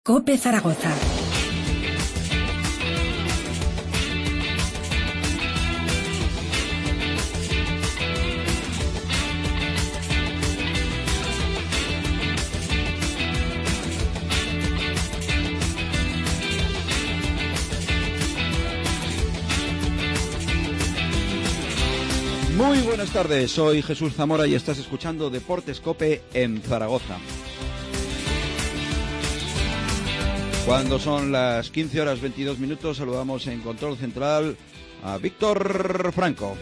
COPE Zaragoza. Muy buenas tardes, soy Jesús Zamora y estás escuchando Deportes COPE en Zaragoza. Cuando son las 15 horas 22 minutos, saludamos en control central a Víctor Franco.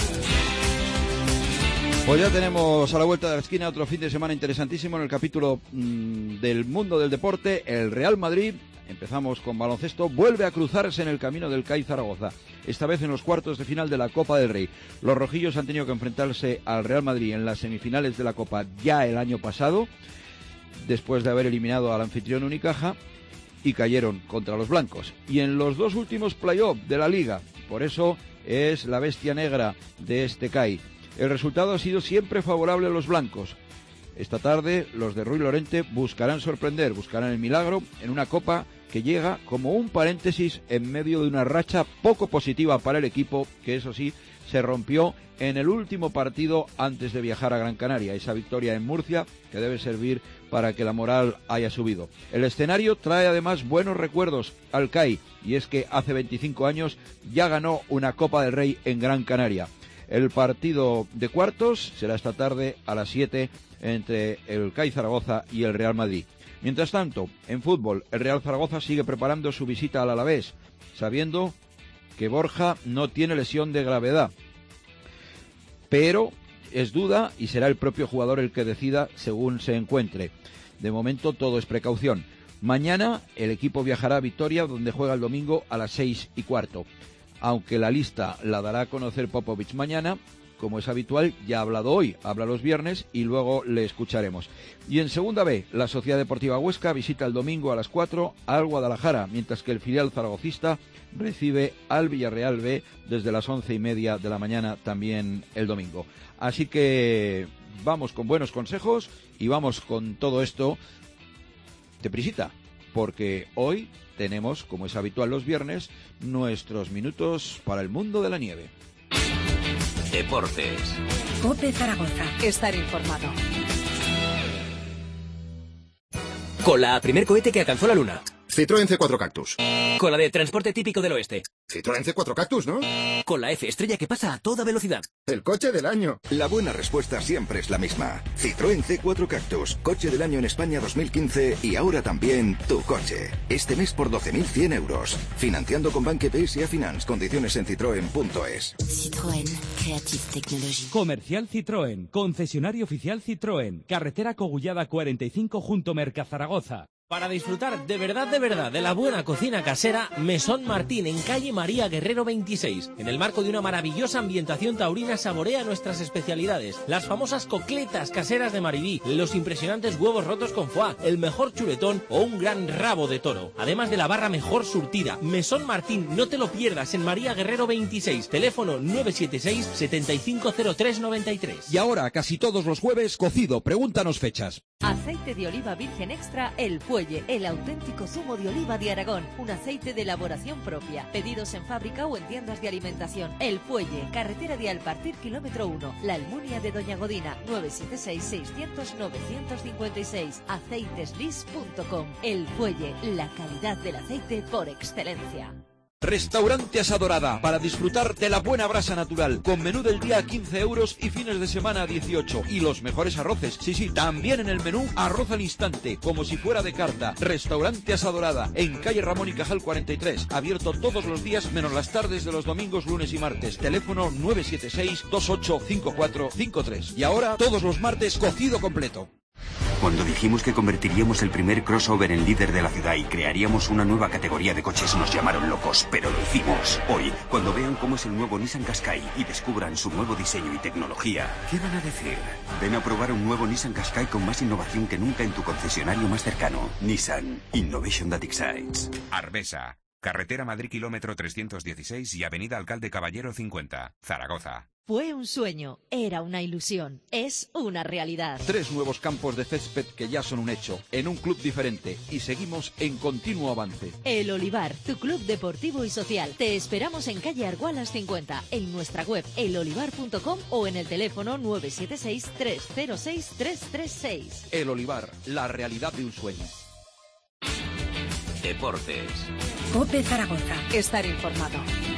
Pues ya tenemos a la vuelta de la esquina otro fin de semana interesantísimo en el capítulo del mundo del deporte. El Real Madrid, empezamos con baloncesto, vuelve a cruzarse en el camino del CAI Zaragoza, esta vez en los cuartos de final de la Copa del Rey. Los rojillos han tenido que enfrentarse al Real Madrid en las semifinales de la Copa ya el año pasado, después de haber eliminado al anfitrión Unicaja, y cayeron contra los blancos. Y en los dos últimos play-off de la Liga, por eso es la bestia negra de este CAI. El resultado ha sido siempre favorable a los blancos. Esta tarde los de Ruy Lorente buscarán sorprender, buscarán el milagro en una Copa que llega como un paréntesis en medio de una racha poco positiva para el equipo, que eso sí, se rompió en el último partido antes de viajar a Gran Canaria. Esa victoria en Murcia que debe servir para que la moral haya subido. El escenario trae además buenos recuerdos al CAI, y es que hace 25 años ya ganó una Copa del Rey en Gran Canaria. El partido de cuartos será esta tarde a las 7 entre el CAI Zaragoza y el Real Madrid. Mientras tanto, en fútbol, el Real Zaragoza sigue preparando su visita al Alavés, sabiendo que Borja no tiene lesión de gravedad, pero es duda y será el propio jugador el que decida según se encuentre. De momento todo es precaución. Mañana el equipo viajará a Vitoria, donde juega el domingo a las 6:15. Aunque la lista la dará a conocer Popovich mañana, como es habitual, ya ha hablado hoy, habla los viernes y luego le escucharemos. Y en Segunda B, la Sociedad Deportiva Huesca visita el domingo a las 4 al Guadalajara, mientras que el filial zaragocista recibe al Villarreal B desde las 11:30 de la mañana también el domingo. Así que vamos con buenos consejos y vamos con todo esto deprisita, porque hoy tenemos, como es habitual los viernes, nuestros minutos para el mundo de la nieve. Deportes. COPE Zaragoza. Estar informado. Con la primer cohete que alcanzó la luna. Citroën C4 Cactus. Con la de transporte típico del oeste. Citroën C4 Cactus, ¿no? Con la F estrella que pasa a toda velocidad. El coche del año. La buena respuesta siempre es la misma. Citroën C4 Cactus, coche del año en España 2015 y ahora también tu coche. Este mes por 12.100 euros. Financiando con Banque PSA Finance. Condiciones en citroen.es. Citroën. Creative Technology. Comercial Citroën. Concesionario oficial Citroën. Carretera Cogullada 45 junto Mercazaragoza. Para disfrutar de verdad de la buena cocina casera, Mesón Martín en calle María Guerrero 26. En el marco de una maravillosa ambientación taurina saborea nuestras especialidades. Las famosas cocletas caseras de Maribí, los impresionantes huevos rotos con foie, el mejor chuletón o un gran rabo de toro. Además de la barra mejor surtida. Mesón Martín, no te lo pierdas, en María Guerrero 26. Teléfono 976 750393. Y ahora, casi todos los jueves, cocido. Pregúntanos fechas. Aceite de oliva virgen extra El Fuelle, el auténtico zumo de oliva de Aragón, un aceite de elaboración propia. Pedidos en fábrica o en tiendas de alimentación. El Fuelle, carretera de Alpartir, kilómetro 1, La Almunia de Doña Godina, 976-600-956, aceiteslis.com. El Fuelle, la calidad del aceite por excelencia. Restaurante Asadorada, para disfrutar de la buena brasa natural, con menú del día a 15 euros y fines de semana a 18. Y los mejores arroces, sí, también en el menú arroz al instante, como si fuera de carta. Restaurante Asadorada, en calle Ramón y Cajal 43, abierto todos los días menos las tardes de los domingos, lunes y martes. Teléfono 976-285453. Y ahora, todos los martes, cocido completo. Cuando dijimos que convertiríamos el primer crossover en líder de la ciudad y crearíamos una nueva categoría de coches, nos llamaron locos, pero lo hicimos. Hoy, cuando vean cómo es el nuevo Nissan Qashqai y descubran su nuevo diseño y tecnología, ¿qué van a decir? Ven a probar un nuevo Nissan Qashqai con más innovación que nunca en tu concesionario más cercano. Nissan Innovation that excites. Arbesa. Carretera Madrid kilómetro 316 y Avenida Alcalde Caballero 50, Zaragoza. Fue un sueño, era una ilusión, es una realidad. 3 nuevos campos de césped que ya son un hecho, en un club diferente, y seguimos en continuo avance. El Olivar, tu club deportivo y social. Te esperamos en calle Argualas 50, en nuestra web elolivar.com o en el teléfono 976-306-336. El Olivar, la realidad de un sueño. Deportes. COPE Zaragoza. Estar informado.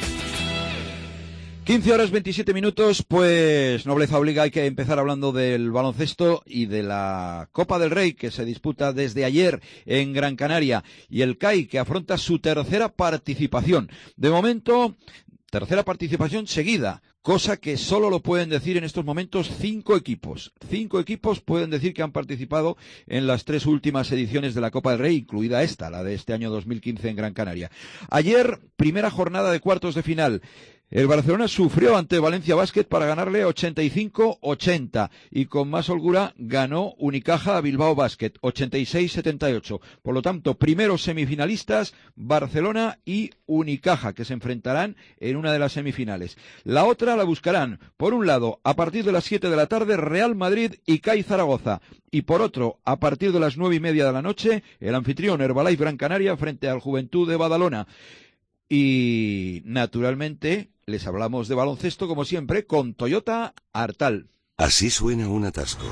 15 horas 27 minutos, pues nobleza obliga, hay que empezar hablando del baloncesto y de la Copa del Rey que se disputa desde ayer en Gran Canaria y el CAI que afronta su tercera participación. De momento, tercera participación seguida, cosa que solo lo pueden decir en estos momentos 5 equipos. 5 equipos pueden decir que han participado en las 3 últimas ediciones de la Copa del Rey, incluida esta, la de este año 2015 en Gran Canaria. Ayer, primera jornada de cuartos de final. El Barcelona sufrió ante Valencia Basket para ganarle 85-80 y con más holgura ganó Unicaja a Bilbao Basket 86-78. Por lo tanto, primeros semifinalistas Barcelona y Unicaja que se enfrentarán en una de las semifinales. La otra la buscarán, por un lado, a partir de las 7 de la tarde Real Madrid y CAI Zaragoza y por otro, a partir de las 9:30 de la noche, el anfitrión Herbalife Gran Canaria frente al Juventud de Badalona. Y, naturalmente, les hablamos de baloncesto, como siempre, con Toyota Artal. Así suena un atasco.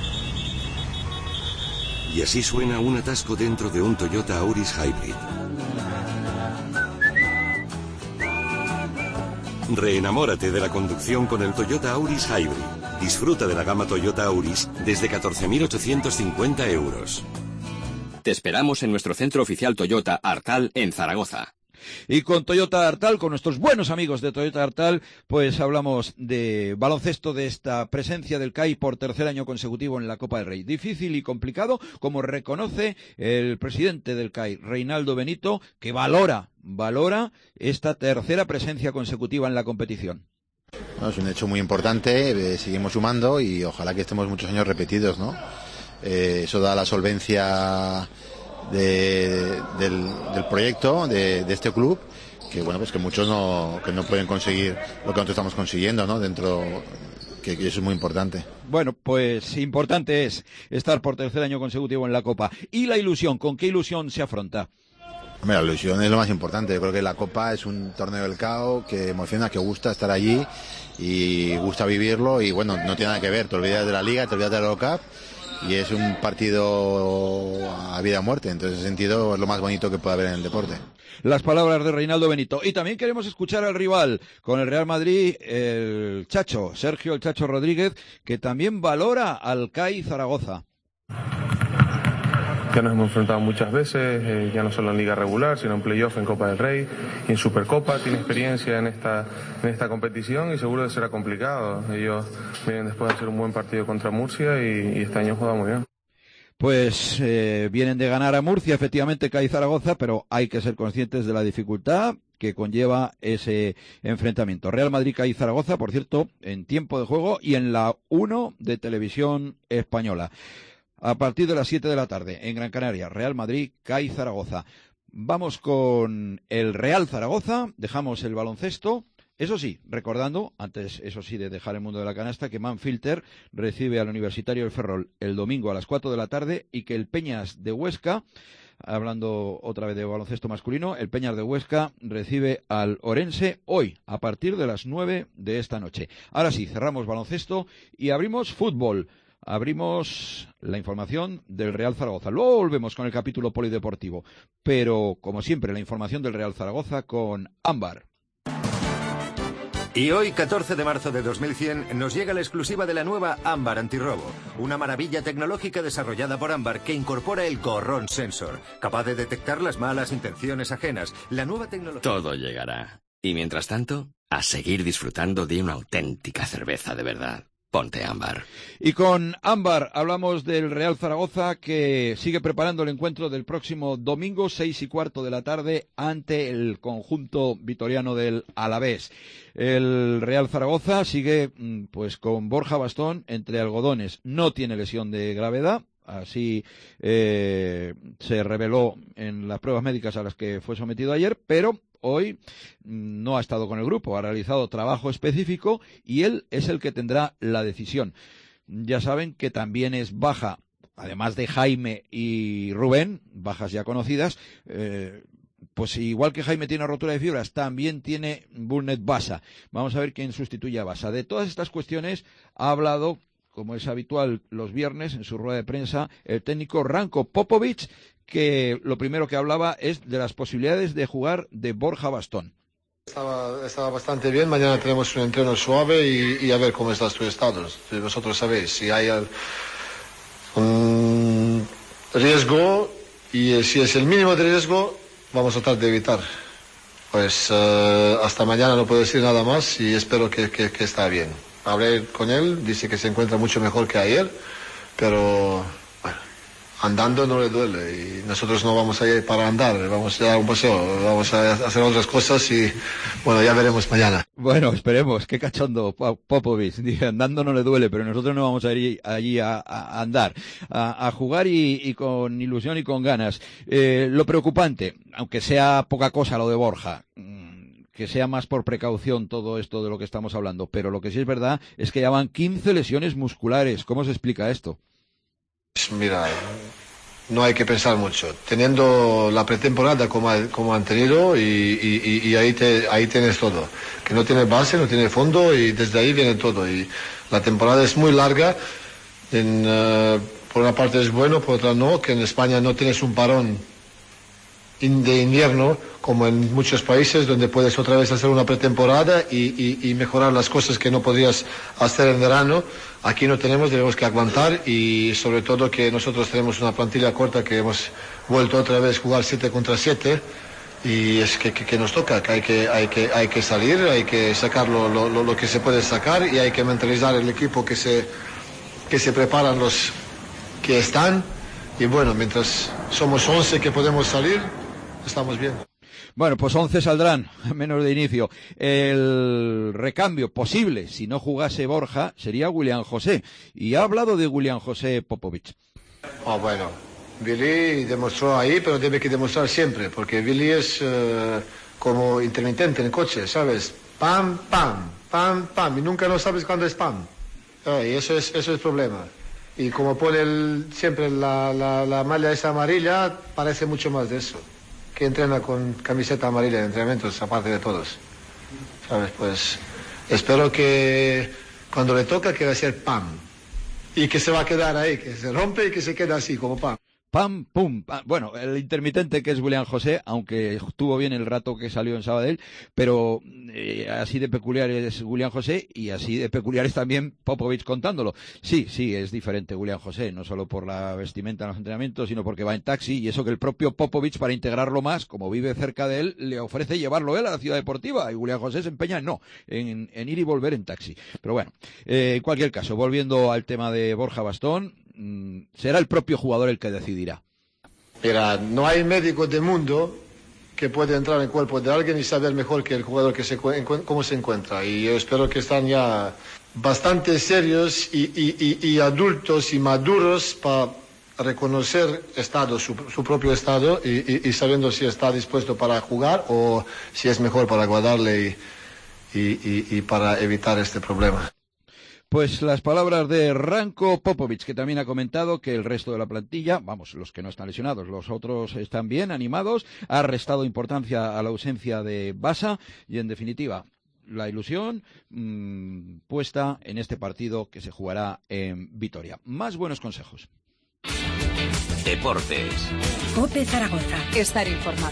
Y así suena un atasco dentro de un Toyota Auris Hybrid. Reenamórate de la conducción con el Toyota Auris Hybrid. Disfruta de la gama Toyota Auris desde 14.850 euros. Te esperamos en nuestro centro oficial Toyota Artal en Zaragoza. Y con Toyota Artal, con nuestros buenos amigos de Toyota Artal, pues hablamos de baloncesto, de esta presencia del CAI por tercer año consecutivo en la Copa del Rey. Difícil y complicado, como reconoce el presidente del CAI, Reinaldo Benito, que valora esta tercera presencia consecutiva en la competición. No, es un hecho muy importante, seguimos sumando y ojalá que estemos muchos años repetidos, ¿no? Eso da la solvencia del proyecto de este club, que bueno, pues que muchos no pueden conseguir lo que nosotros estamos consiguiendo, ¿no? Dentro, que eso es muy importante. Bueno, pues importante es estar por tercer año consecutivo en la Copa. ¿Y la ilusión? ¿Con qué ilusión se afronta? Hombre, la ilusión es lo más importante. Yo creo que la Copa es un torneo del CAO que emociona, que gusta estar allí y gusta vivirlo y bueno, no tiene nada que ver. Te olvidas de la Liga, te olvidas de la Eurocup y es un partido a vida o muerte. Entonces, en ese sentido, es lo más bonito que puede haber en el deporte. Las palabras de Reinaldo Benito. Y también queremos escuchar al rival con el Real Madrid, el Chacho, Sergio el Chacho Rodríguez, que también valora al CAI Zaragoza. Ya nos hemos enfrentado muchas veces, ya no solo en Liga Regular, sino en Playoff, en Copa del Rey y en Supercopa. Tiene experiencia en esta competición y seguro que será complicado. Ellos vienen después de hacer un buen partido contra Murcia y este año juega muy bien. Pues vienen de ganar a Murcia, efectivamente, CAI Zaragoza, pero hay que ser conscientes de la dificultad que conlleva ese enfrentamiento. Real Madrid CAI Zaragoza, por cierto, en tiempo de juego y en la 1 de Televisión Española. A partir de las 7 de la tarde, en Gran Canaria, Real Madrid, CAI Zaragoza. Vamos con el Real Zaragoza, dejamos el baloncesto. Eso sí, recordando, antes, eso sí, de dejar el mundo de la canasta, que Manfilter recibe al Universitario del Ferrol el domingo a las 4 de la tarde y que el Peñas de Huesca, hablando otra vez de baloncesto masculino, el Peñas de Huesca recibe al Orense hoy, a partir de las 9 de esta noche. Ahora sí, cerramos baloncesto y abrimos fútbol. Abrimos la información del Real Zaragoza. Luego volvemos con el capítulo polideportivo. Pero, como siempre, la información del Real Zaragoza con Ámbar. Y hoy, 14 de marzo de 2100, nos llega la exclusiva de la nueva Ámbar Antirrobo. Una maravilla tecnológica desarrollada por Ámbar que incorpora el Gorrón Sensor, capaz de detectar las malas intenciones ajenas. La nueva tecnología... Todo llegará. Y mientras tanto, a seguir disfrutando de una auténtica cerveza de verdad. Ponte Ámbar. Y con Ámbar hablamos del Real Zaragoza, que sigue preparando el encuentro del próximo domingo, 6:15 de la tarde, ante el conjunto vitoriano del Alavés. El Real Zaragoza sigue pues con Borja Bastón entre algodones. No tiene lesión de gravedad, así se reveló en las pruebas médicas a las que fue sometido ayer, pero hoy no ha estado con el grupo, ha realizado trabajo específico y él es el que tendrá la decisión. Ya saben que también es baja, además de Jaime y Rubén, bajas ya conocidas, pues igual que Jaime tiene rotura de fibras, también tiene Bulnet Basa. Vamos a ver quién sustituye a Basa. De todas estas cuestiones ha hablado, como es habitual los viernes en su rueda de prensa, el técnico Ranko Popovic, que lo primero que hablaba es de las posibilidades de jugar de Borja Bastón. Estaba bastante bien, mañana tenemos un entreno suave y a ver cómo está tu estado. Vosotros sabéis, si hay un riesgo y si es el mínimo de riesgo, vamos a tratar de evitar. Pues hasta mañana no puedo decir nada más y espero que está bien. Hablé con él, dice que se encuentra mucho mejor que ayer, pero bueno, andando no le duele y nosotros no vamos a ir para andar, vamos a dar un paseo, vamos a hacer otras cosas y bueno, ya veremos mañana. Bueno, esperemos, qué cachondo Popovic, dice, andando no le duele, pero nosotros no vamos a ir allí a andar, a jugar y con ilusión y con ganas. Lo preocupante, aunque sea poca cosa lo de Borja, que sea más por precaución todo esto de lo que estamos hablando, pero lo que sí es verdad es que ya van 15 lesiones musculares. ¿Cómo se explica esto? Mira, no hay que pensar mucho. Teniendo la pretemporada como han tenido y ahí tienes todo. Que no tiene base, no tiene fondo y desde ahí viene todo. Y la temporada es muy larga. Por una parte es bueno, por otra no, que en España no tienes un parón de invierno como en muchos países donde puedes otra vez hacer una pretemporada y mejorar las cosas que no podías hacer en verano. Aquí no tenemos que aguantar y sobre todo que nosotros tenemos una plantilla corta que hemos vuelto otra vez a jugar 7 contra 7 y es que nos toca, que hay que salir, hay que sacar lo que se puede sacar y hay que mentalizar el equipo que se preparan los que están y bueno, mientras somos 11 que podemos salir, estamos bien. Bueno, pues 11 saldrán, menos de inicio. El recambio posible, si no jugase Borja, sería William José. Y ha hablado de William José Popovic. Bueno, Billy demostró ahí, pero debe que demostrar siempre, porque Billy es como intermitente en el coche, ¿sabes? Pam, pam, pam, pam, y nunca no sabes cuándo es pam. Y eso es el problema. Y como pone siempre la malla esa amarilla, parece mucho más de eso. Que entrena con camiseta amarilla en entrenamientos, aparte de todos. ¿Sabes? Pues espero que cuando le toca que va a ser pam. Y que se va a quedar ahí, que se rompe y que se queda así, como pam. Pam, pum, pam. Bueno, el intermitente que es William José, aunque estuvo bien el rato que salió en Sabadell, pero así de peculiar es William José y así de peculiar es también Popovic contándolo. Sí, es diferente William José, no solo por la vestimenta en los entrenamientos, sino porque va en taxi y eso que el propio Popovic, para integrarlo más, como vive cerca de él, le ofrece llevarlo él a la ciudad deportiva y William José se empeña en ir y volver en taxi. Pero bueno, en cualquier caso, volviendo al tema de Borja Bastón, será el propio jugador el que decidirá. Mira, no hay médico del mundo que pueda entrar en el cuerpo de alguien y saber mejor que el jugador cómo se encuentra. Y yo espero que están ya bastante serios y adultos y maduros para reconocer su propio estado y sabiendo si está dispuesto para jugar o si es mejor para guardarle y para evitar este problema. Pues las palabras de Ranko Popovic, que también ha comentado que el resto de la plantilla, vamos, los que no están lesionados, los otros están bien, animados, ha restado importancia a la ausencia de Basa y, en definitiva, la ilusión puesta en este partido que se jugará en Vitoria. Más buenos consejos. Deportes. COPE Zaragoza. Estar informado.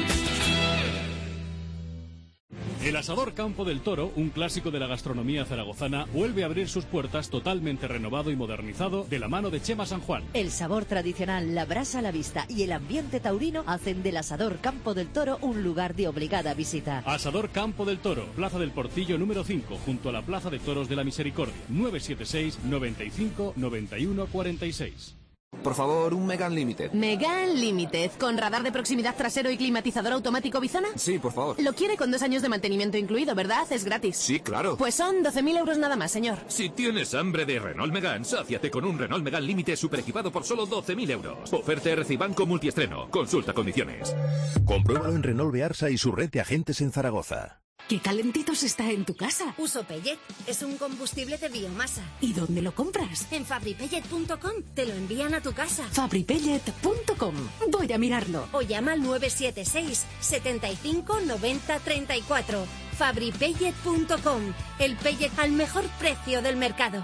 El Asador Campo del Toro, un clásico de la gastronomía zaragozana, vuelve a abrir sus puertas totalmente renovado y modernizado de la mano de Chema San Juan. El sabor tradicional, la brasa a la vista y el ambiente taurino hacen del Asador Campo del Toro un lugar de obligada visita. Asador Campo del Toro, Plaza del Portillo número 5, junto a la Plaza de Toros de la Misericordia. 976 95 91 46. Por favor, un Megane Limited. Megane Limited, ¿con radar de proximidad trasero y climatizador automático Bizona? Sí, por favor. Lo quiere con 2 años de mantenimiento incluido, ¿verdad? Es gratis. Sí, claro. Pues son 12.000 euros nada más, señor. Si tienes hambre de Renault Megane, sáciate con un Renault Megane Limited super equipado por solo 12.000 euros. Oferta RC Banco multiestreno. Consulta condiciones. Compruébalo en Renault Bearsa y su red de agentes en Zaragoza. ¡Qué calentitos está en tu casa! Uso Pellet. Es un combustible de biomasa. ¿Y dónde lo compras? En fabripellet.com. Te lo envían a tu casa. fabripellet.com. Voy a mirarlo. O llama al 976 75 90 34. fabripellet.com. El pellet al mejor precio del mercado.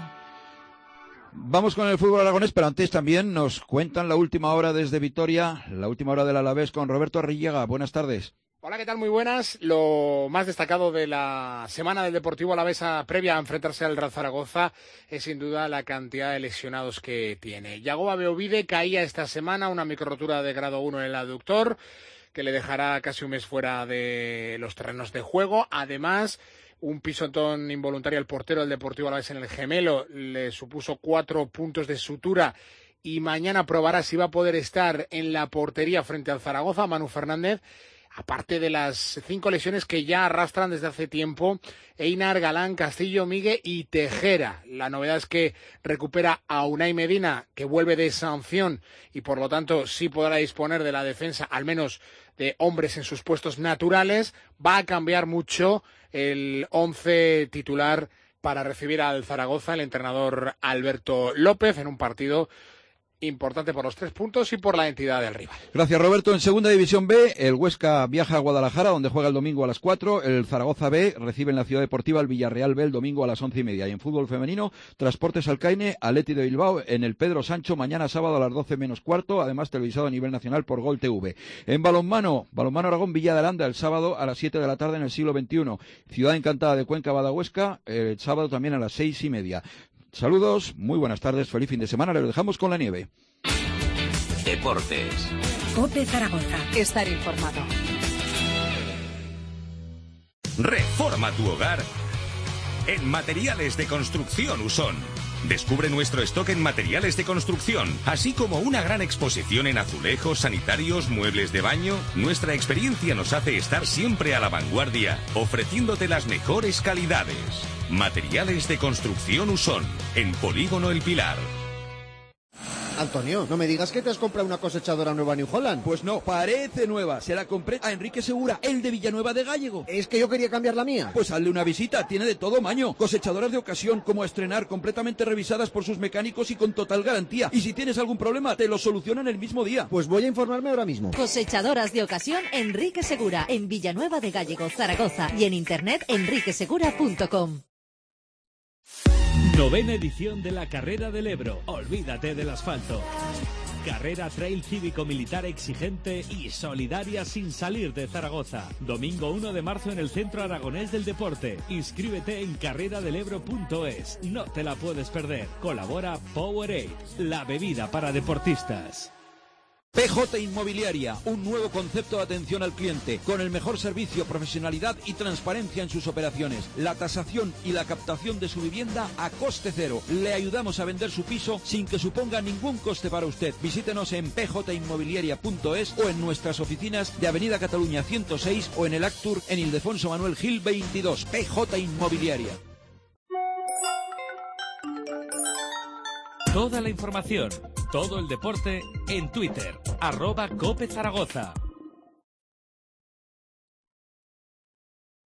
Vamos con el fútbol aragonés, pero antes también nos cuentan la última hora desde Vitoria, la última hora del Alavés con Roberto Arrillaga. Buenas tardes. Hola, ¿qué tal? Muy buenas. Lo más destacado de la semana del Deportivo Alavesa previa a enfrentarse al Real Zaragoza es sin duda la cantidad de lesionados que tiene. Yagoba Beovide caía esta semana, una microrotura de grado 1 en el aductor, que le dejará casi un mes fuera de los terrenos de juego. Además, un pisotón involuntario al portero del Deportivo Alavés en el gemelo le supuso 4 puntos de sutura y mañana probará si va a poder estar en la portería frente al Zaragoza, Manu Fernández. Aparte de las 5 lesiones que ya arrastran desde hace tiempo Einar, Galán, Castillo, Migue y Tejera. La novedad es que recupera a Unai Medina, que vuelve de sanción y por lo tanto sí podrá disponer de la defensa, al menos de hombres en sus puestos naturales. Va a cambiar mucho el 11 titular para recibir al Zaragoza el entrenador Alberto López en un partido importante por los 3 puntos y por la entidad del rival. Gracias, Roberto. En Segunda División B, el Huesca viaja a Guadalajara, donde juega el domingo a las 4. El Zaragoza B recibe en la Ciudad Deportiva el Villarreal B el domingo a las 11:30. Y en fútbol femenino, Transportes Alcaine, Athletic de Bilbao en el Pedro Sancho, mañana sábado a las 12:15, además televisado a nivel nacional por Gol TV. En balonmano Aragón Villa de Aranda el sábado a las 7 de la tarde en el siglo XXI. Ciudad Encantada de Cuenca, Badahuesca, el sábado también a las 6:30. Saludos, muy buenas tardes, feliz fin de semana, les dejamos con la nieve. Deportes. COPE Zaragoza. Estar informado. Reforma tu hogar en Materiales de Construcción Usón. Descubre nuestro stock en materiales de construcción, así como una gran exposición en azulejos, sanitarios, muebles de baño. Nuestra experiencia nos hace estar siempre a la vanguardia, ofreciéndote las mejores calidades. Materiales de Construcción Usón, en Polígono El Pilar. Antonio, no me digas que te has comprado una cosechadora nueva New Holland. Pues no, parece nueva. Se la compré a Enrique Segura, el de Villanueva de Gállego. Es que yo quería cambiar la mía. Pues hazle una visita, tiene de todo maño. Cosechadoras de ocasión, como a estrenar, completamente revisadas por sus mecánicos y con total garantía. Y si tienes algún problema, te lo solucionan el mismo día. Pues voy a informarme ahora mismo. Cosechadoras de ocasión Enrique Segura, en Villanueva de Gállego, Zaragoza. Y en internet enriquesegura.com. Novena edición de la Carrera del Ebro. Olvídate del asfalto. Carrera trail cívico-militar exigente y solidaria sin salir de Zaragoza. Domingo 1 de marzo en el Centro Aragonés del Deporte. Inscríbete en carreradelebro.es. No te la puedes perder. Colabora Powerade, la bebida para deportistas. PJ Inmobiliaria, un nuevo concepto de atención al cliente, con el mejor servicio, profesionalidad y transparencia en sus operaciones. La tasación y la captación de su vivienda a coste cero. Le ayudamos a vender su piso sin que suponga ningún coste para usted. Visítenos en pjinmobiliaria.es o en nuestras oficinas de Avenida Cataluña 106 o en el Actur en Ildefonso Manuel Gil 22. PJ Inmobiliaria. Toda la información, todo el deporte en Twitter, @COPE Zaragoza.